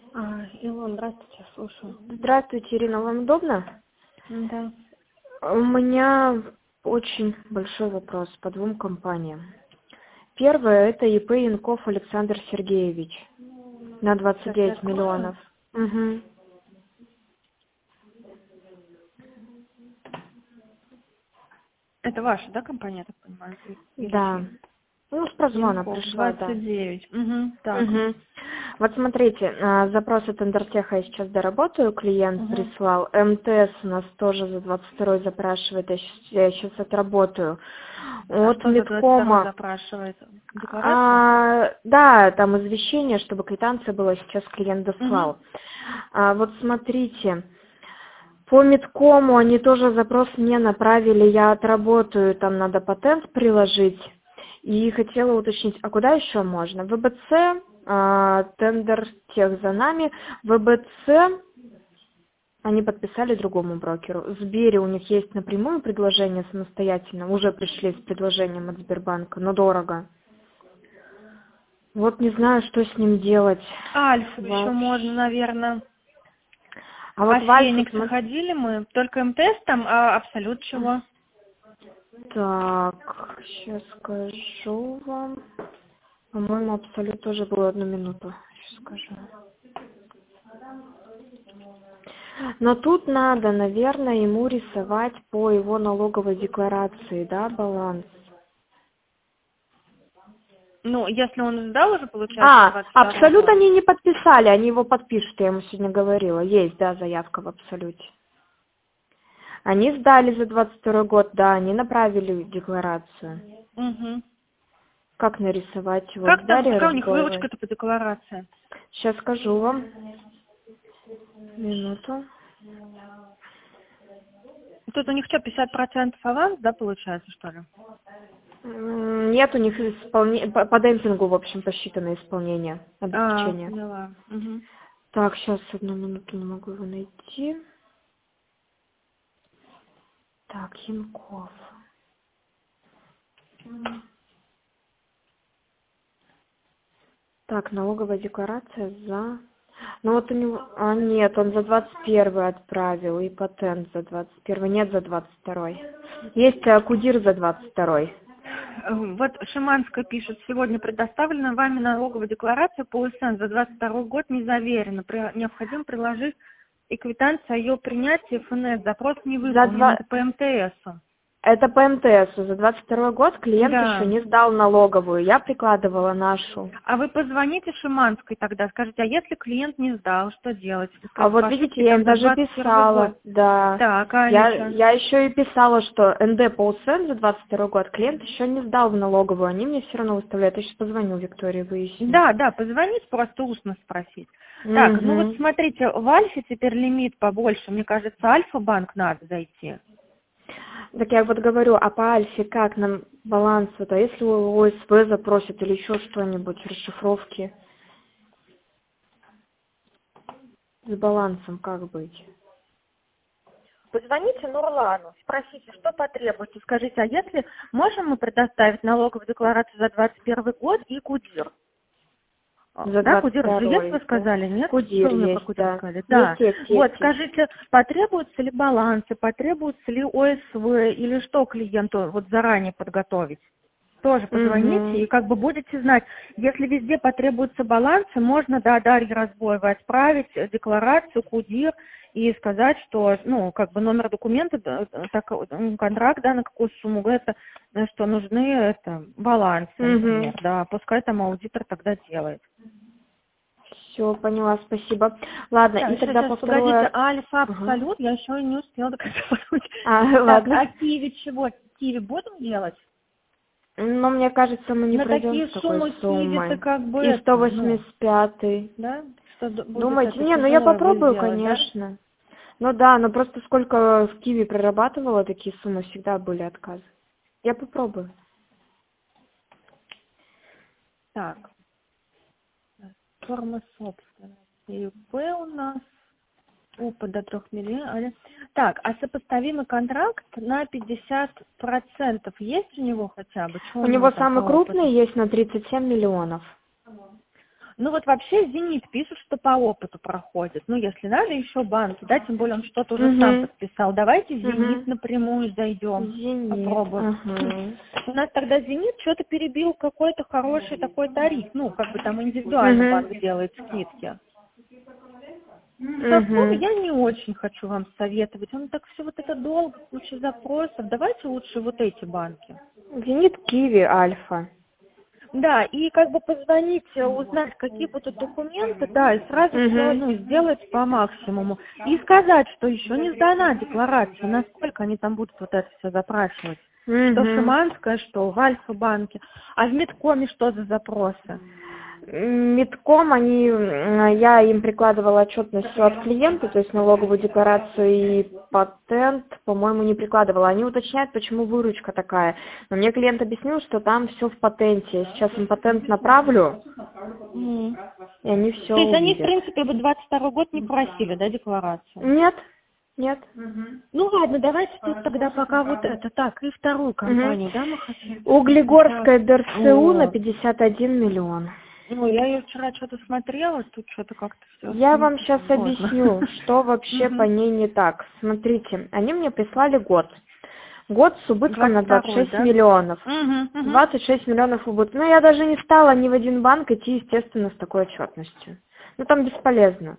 Илон, здравствуйте, слушаю. Здравствуйте, Ирина, вам удобно? Да. У меня очень большой вопрос по двум компаниям. Первое – это ИП Янков Александр Сергеевич на Сейчас я 29 открою. миллионов. Угу. Это ваша, да, компания, я так понимаю? Или Да. чья? Ну, с прозвона Янков, пришла, да. 29. Угу, так. Угу. Вот смотрите, запросы Тендертеха я сейчас доработаю, клиент Угу. прислал. МТС у нас тоже за 22 запрашивает, я сейчас отработаю. А От что за 22 Мидкома, запрашивает? Декларацию? да, там извещение, чтобы квитанция была, сейчас клиент Угу. дослал. Вот смотрите, по Мидкому они тоже запрос мне направили, я отработаю, там надо патент приложить. И хотела уточнить, а куда еще можно? ВБЦ, тендер тех за нами, ВБЦ они подписали другому брокеру. Сбере у них есть напрямую предложение самостоятельно, уже пришли с предложением от Сбербанка, но дорого. Вот не знаю, что с ним делать Альфу еще можно, вообще. наверное. А А вот в Альфе, Фениксы ходили мы? Только МТС там, а Абсолют чего? так, сейчас скажу вам. По-моему, Абсолют тоже было 1 минуту. Сейчас скажу. Но тут надо, наверное, ему рисовать по его налоговой декларации, да, баланс. Ну, если он сдал уже, получается, 22 Абсолют год. они не подписали, они его подпишут, я ему сегодня говорила. Есть, да, заявка в Абсолюте. Они сдали за 22 год, да, они направили декларацию. Угу. Как нарисовать его? С Как там, Дарьей какая у них Рожковой. выручка-то по декларации? Сейчас скажу вам. Минуту. Тут у них что, 50% аванс, да, получается, что ли? Нет, у них по демпингу, в общем, посчитано исполнение, обеспечение. Поняла. Угу. Так, сейчас 1 минуту, не могу его найти. Так, Янков. Так, налоговая декларация за... Ну вот у него... нет, он за 21 отправил, и патент за 21. Нет, за 22. Есть Кудир за 22. Вот Шиманская пишет, сегодня предоставлена вами налоговая декларация по УСН за 22 год не заверена. Необходимо приложить и квитанцию о ее принятии ФНС. Запрос не За выполнен. 2... Это по МТСу. Это по МТСу. За 22 год клиент еще Да. не сдал налоговую. Я прикладывала нашу. А вы позвоните Шиманской тогда, скажите, а если клиент не сдал, что делать? А Скажите, вот по видите, ошибке я им там за даже 21 год. писала, да. Так, а Я, еще? я еще и писала, что НД по УСН за 22 год клиент еще не сдал в налоговую. Они мне все равно выставляют. Я сейчас позвоню Виктории, выясню. Да, да, позвонить, просто устно спросить. Так, ну вот Угу. смотрите, в Альфе теперь лимит побольше. Мне кажется, Альфа-банк надо зайти. Так я вот говорю, а по Альфе как нам баланс? Вот, а если у ОСВ запросят или еще что-нибудь, расшифровки с балансом, как быть? Позвоните Нурлану, спросите, что потребуется. Скажите, а если можем мы предоставить налоговую декларацию за 21 год и КУДИР? За Да, Кудир же есть, 22-й, вы да? сказали, нет? Что Кудир вы мне про есть, Кудир да. сказали? Да. Вот, Есть. скажите, потребуются ли балансы, потребуются ли ОСВ или что клиенту вот заранее подготовить? Тоже позвоните Угу. и как бы будете знать, если везде потребуются балансы, можно, да, Дарье Разбоевой отправить декларацию, КУДИР и сказать, что, ну, как бы номер документа, так, контракт, да, на какую сумму, это, что нужны, это, балансы, Угу. например, да, пускай там аудитор тогда делает. Все, поняла, спасибо. Ладно, Так, и тогда сейчас, по погодите, второе... Альфа Ага. Абсолют, я еще не успела до конца подумать. Так, Ладно. а Киви чего? Киви будем делать? Но мне кажется, мы не На пройдем такие с такой суммы Киви-то суммой. как бы И это, ну, 185. да, что будет Думаете? это Не, ну я тяжело его попробую, сделать, да? конечно. Ну да, но просто сколько в Киви прорабатывала такие суммы, всегда были отказы. Я попробую. Так, форма собственности. ИП у нас до 3 миллионов. Так, а сопоставимый контракт на 50% есть у него хотя бы? Что У у него него там по самый опыту? крупный есть на 37 миллионов. Ну вот вообще «Зенит» пишет, что по опыту проходит. Ну, если надо еще банки, да, тем более он что-то уже сам подписал. Давайте «Зенит» напрямую зайдем, «Зенит», попробуем. У нас тогда «Зенит» что-то перебил какой-то хороший такой тариф. Ну, как бы там индивидуально банк делает скидки. Совком я не очень хочу вам советовать. Он так все вот это долго, куча запросов. Давайте лучше вот эти банки. «Зенит», «Киви», «Альфа». Да, и как бы позвонить, узнать, какие будут документы, да, и сразу все, ну, сделать по максимуму. И сказать, что еще не сдана декларация, насколько они там будут вот это все запрашивать. Что в Шиманское, что в Альфа-банке. А в Медкоме что за запросы? Медком, я им прикладывала отчетность все от клиента, то есть налоговую декларацию и патент, по-моему, не прикладывала. Они уточняют, почему выручка такая. Но мне клиент объяснил, что там все в патенте. Сейчас им патент направлю, и они все То есть они, в увидят. принципе, бы 22 год не просили, да, декларацию? Нет. Нет. Ну ладно, давайте тут тогда пока вот это. Так, и вторую компанию, да, мы хотим? Углегорская ДРСУ на 51 миллион. Ну, я ее вчера что-то смотрела, тут что-то как-то все. Я вам сейчас объясню, что вообще по ней не так. Смотрите, они мне прислали год. Год с убытком на 26 миллионов. 26 миллионов убыток. Ну, я даже не стала ни в один банк идти, естественно, с такой отчетностью. Ну, там бесполезно.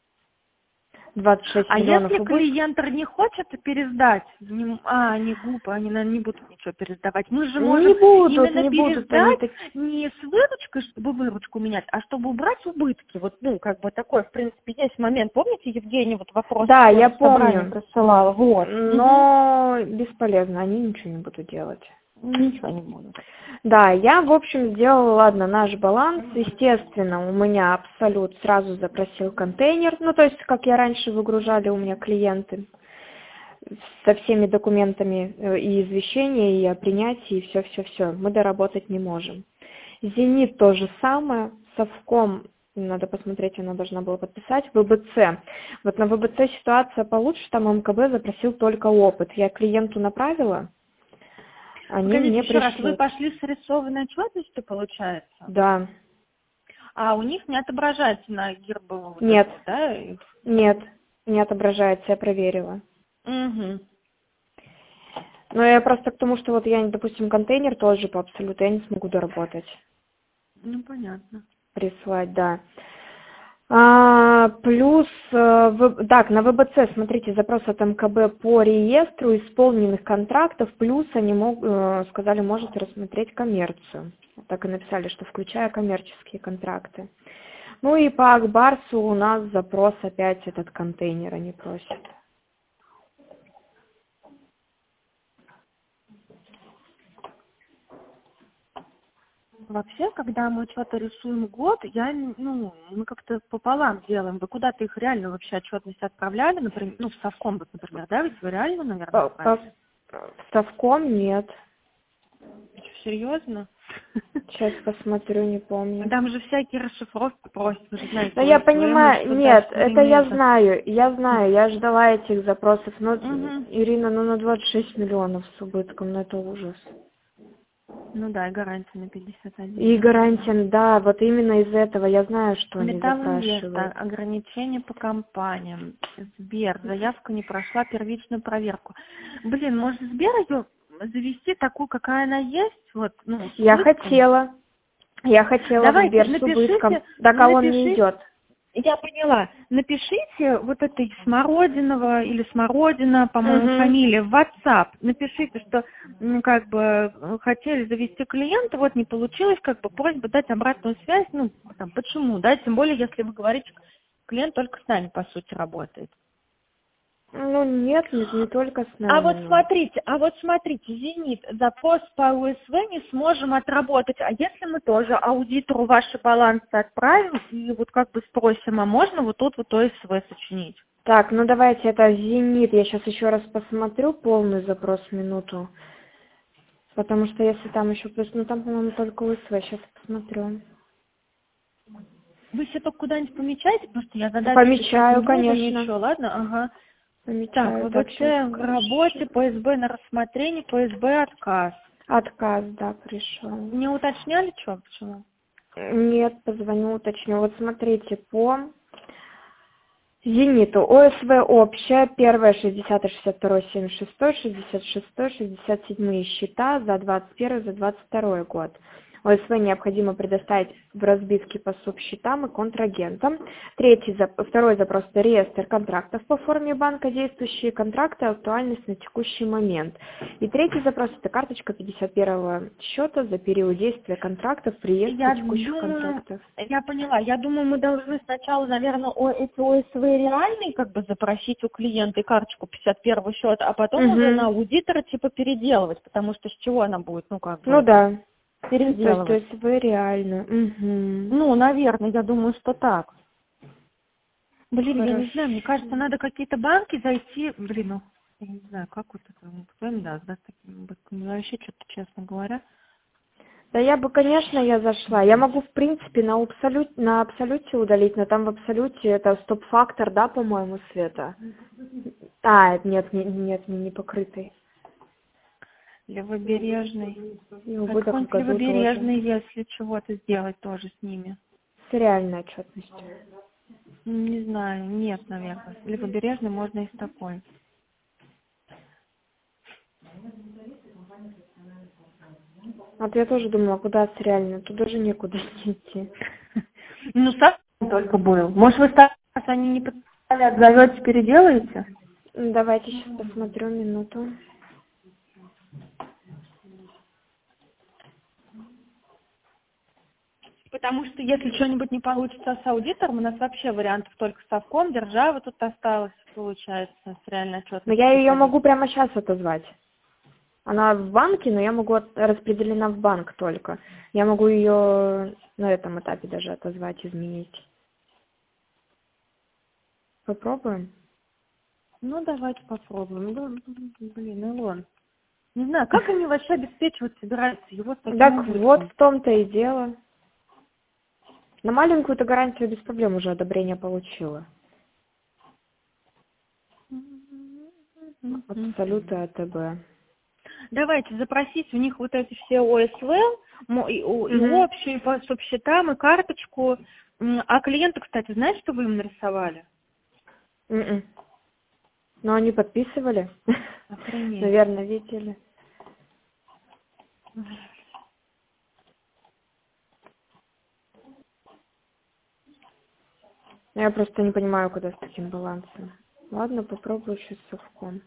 26 миллионов если убытков. клиент не хочет пересдать, они глупо, они, наверное, не будут ничего пересдавать. Мы же можем именно пересдать не с выручкой, чтобы выручку менять, а чтобы убрать убытки. Вот, ну, как бы такой, в принципе, есть момент. Помните, Евгений вот вопрос? Да, я помню. Присылала. Вот. Но бесполезно, они ничего не будут делать. Ничего не будут. Да, я, в общем, сделала, ладно, наш баланс. Естественно, у меня Абсолют сразу запросил контейнер. Ну, то есть, как я раньше выгружали у меня клиенты со всеми документами и извещения, и о принятии, и все-все-все. Мы доработать не можем. «Зенит» то же самое. Совком, надо посмотреть, она должна была подписать. ВБЦ. Вот на ВБЦ ситуация получше, там МКБ запросил только опыт. Я клиенту направила. Они мне еще раз, пришлют. вы пошли с рисованной отчетностью, получается? Да. А у них не отображается на гербовом? Нет. Да? Нет, не отображается, я проверила. Угу. Но я просто к тому, что вот я, допустим, контейнер тоже по Абсолюту, я не смогу доработать. Ну, понятно. Прислать, да. Плюс, так, на ВБЦ, смотрите, запрос от МКБ по реестру исполненных контрактов, плюс они сказали, можете рассмотреть коммерцию. Так и написали, что включая коммерческие контракты. Ну и по Акбарсу у нас запрос опять этот контейнер они просят. Вообще, когда мы что-то рисуем год, мы как-то пополам делаем. Вы куда-то их реально вообще отчетность отправляли, например, в Совком, например, да? Ведь вы реально, наверное, отправили? В Совком нет. Серьезно? Сейчас посмотрю, не помню. Там же всякие расшифровки просят, вы же знаете. Но я понимаю, нет, это я знаю, я ждала этих запросов. Но, Ирина, на 26 миллионов с убытком, это ужас. Ну да, и гарантия на 51. И гарантия, да, вот именно из этого я знаю, что они запрашивают. Ограничения по компаниям. Сбер, заявка не прошла первичную проверку. Блин, может Сбер ее завести такую, какая она есть? Вот, Я хотела Давайте, Сбер с убытком. Так, а он не идет. Я поняла. Напишите вот этой Смородинова или Смородина, по-моему, фамилия, в WhatsApp. Напишите, что хотели завести клиента, вот не получилось, просьба дать обратную связь, почему, да, тем более, если вы говорите, клиент только с нами, по сути, работает. Нет, не только с нами. А вот смотрите, «Зенит», запрос по УСВ не сможем отработать. А если мы тоже аудитору ваши балансы отправим и спросим, а можно вот тут вот ОСВ сочинить? Так, давайте это «Зенит». Я сейчас еще раз посмотрю полный запрос, минуту. Потому что если там еще плюс, там, по-моему, только УСВ. Сейчас посмотрю. Вы все только куда-нибудь помечаете, потому что я задачу помечаю, конечно. Ничего, ладно, ага. Помечаю. Так, ВБЦ в работе, ПСБ на рассмотрение, ПСБ отказ. Отказ, да, пришел. Не уточняли, что, почему? Нет, позвоню, уточню. Вот смотрите, по Зениту ОСВ общая, первая 60, 62, 76, 66, 67 счета за 21, за 22 год. ОСВ необходимо предоставить в разбивке по субсчетам и контрагентам. Второй запрос – это реестр контрактов по форме банка, действующие контракты, актуальность на текущий момент. И третий запрос – это карточка 51 счета за период действия контрактов, приезда текущих контрактов. Я поняла. Я думаю, мы должны сначала, наверное, эти ОСВ реальные как бы запросить у клиента и карточку 51 счета, а потом уже на аудитора типа переделывать, потому что с чего она будет, ну как бы. Ну да. Переделывать. То есть вы реально. Угу. Ну, наверное, я думаю, что так. Блин, Хорошо. я не знаю, мне кажется, надо какие-то банки зайти. Блин, ну, я не знаю, как вот это, кто им даст, да, с такими банками. Вообще, что-то, честно говоря. Да конечно, я зашла. Я могу, в принципе, на абсолюте удалить, но там в абсолюте это стоп-фактор, да, по-моему, Света? Нет, не покрытый. Левобережный. И убыток в Какой-нибудь году левобережный, тоже. если чего-то сделать тоже с ними. С реальной отчетностью. Не знаю, нет, наверное. Левобережный можно и с такой. Вот я тоже думала, куда с реальной, туда же некуда идти. Ну, сам только был. Может, вы раз они не подписали, отзовете, переделаете? Давайте сейчас посмотрю минуту. Потому что если что-нибудь не получится с аудитором, у нас вообще вариантов только совком, держава тут осталась, получается, с реальной отчетностью. Но я ее могу прямо сейчас отозвать. Она в банке, но я могу распределена в банк только. Я могу ее на этом этапе даже отозвать, изменить. Попробуем? Ну, давайте попробуем. Ну, блин, Илон. Не знаю, как они вообще обеспечивать собираются его с таким Так убытком? вот в том-то и дело. На маленькую-то гарантию без проблем уже одобрение получила. Абсолютно АТБ. Давайте запросить у них вот эти все ОСВ, и общие по субсчетам, и карточку. А клиенты, кстати, знаете, что вы им нарисовали? Но они подписывали. Охренеть. Наверное, видели. Я просто не понимаю, куда с таким балансом. Ладно, попробую еще с совком.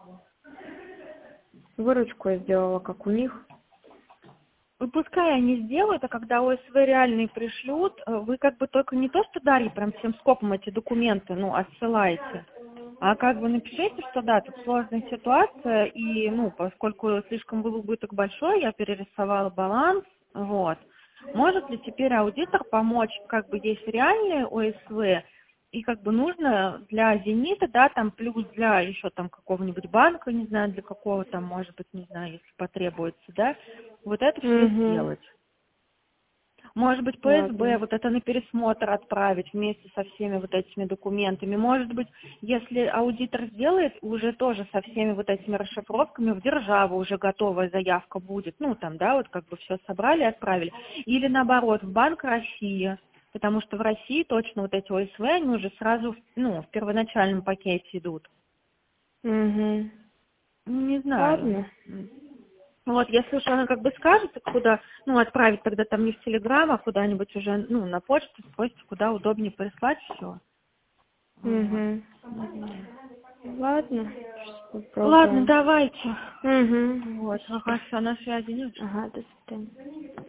Выручку я сделала, как у них. Пускай они сделают, а когда ОСВ реальные пришлют, вы как бы только не то, что Дарье прям всем скопом эти документы, отсылаете, а как бы напишите, что да, тут сложная ситуация, и, поскольку слишком был убыток большой, я перерисовала баланс, вот. Может ли теперь аудитор помочь, как бы есть реальные ОСВ, и как бы нужно для «Зенита», да, там плюс для еще там какого-нибудь банка, не знаю, для какого там, может быть, не знаю, если потребуется, да, вот это все сделать. Может быть, ПСБ вот это на пересмотр отправить вместе со всеми вот этими документами. Может быть, если аудитор сделает, уже тоже со всеми вот этими расшифровками в державу уже готовая заявка будет. Вот как бы все собрали и отправили. Или наоборот, в Банк России. Потому что в России точно вот эти ОСВ, они уже сразу, в первоначальном пакете идут. Не знаю. Ладно. Вот, если уж она как бы скажет, куда, отправить тогда там не в Телеграм, а куда-нибудь уже, на почту, спросите, куда удобнее прислать, все. Ладно, сейчас попробуем. Ладно, давайте. Вот. Ага, все, на связи, нет? Ага, до свидания.